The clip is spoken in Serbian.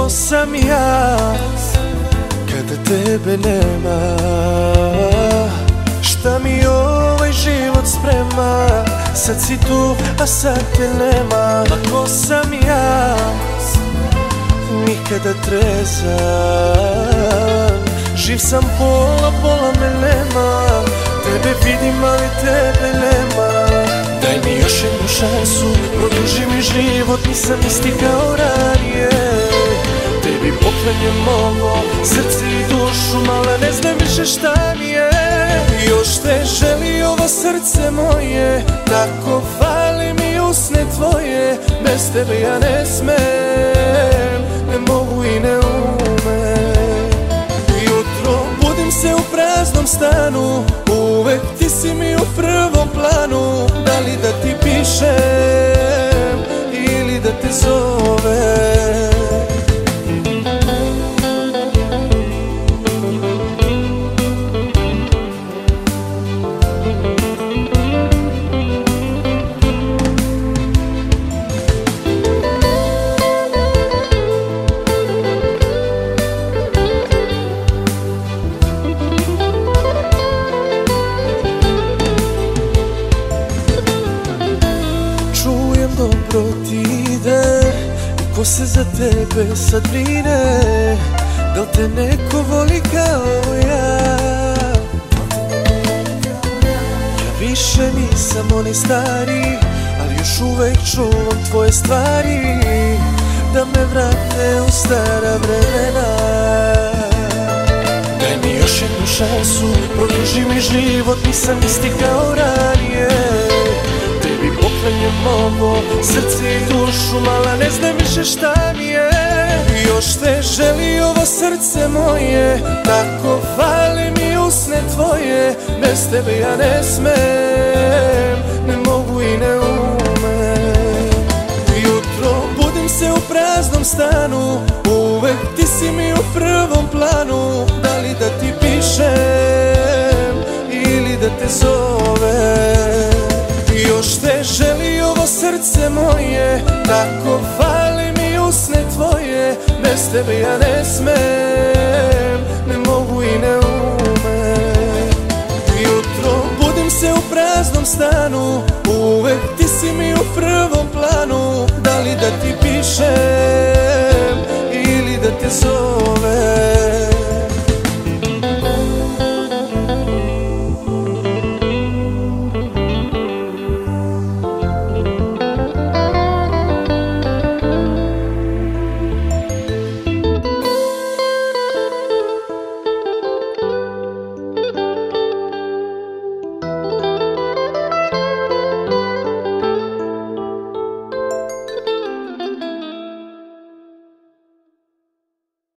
sam ja kada tebe nema? Šta mi ovaj život sprema? Sad si tu, a sad te nema. Ako sam ja nikada trezan, živ sam pola, pola me nema. Tebe vidim, ali tebe nema. Daj mi još jednu šansu, produži mi život, nisam isti kao ranije. Tebi poklanjam ovo, srce i dušu, mala ne znam više šta mi je. Još te želi ovo srce moje, tako fali mi usne tvoje. Bez tebe ja ne smem, ne mogu i ne umem. Jutro budim se u praznom stanu, uvek ti si mi u prvom planu. Da li da ti pišem ili da te zovem? Dobro ti ide i ko se za tebe sad brine? Da li te neko voli kao ja? Ja više nisam onaj stari, ali još uvek čuvam tvoje stvari, da me vrate u stara vremena. Daj mi još jednu šansu, produži mi život, nisam isti kao ranije. Tebi poklanjam ovo, srce i dušu, mala ne znam više šta mi je. Još te želi ovo srce moje, tako fali mi usne tvoje. Bez tebe ja ne smem, ne mogu i ne umem. Jutro budim se u praznom stanu, uvek ti si mi u prvom planu. Da li da ti pišem ili da te zovem? Još te želi ovo srce moje, tako fali mi usne tvoje. Bez tebe ja ne smem, ne mogu i ne umem. Jutro budim se u praznom stanu, uvek ti si mi u prvom planu. Da li da ti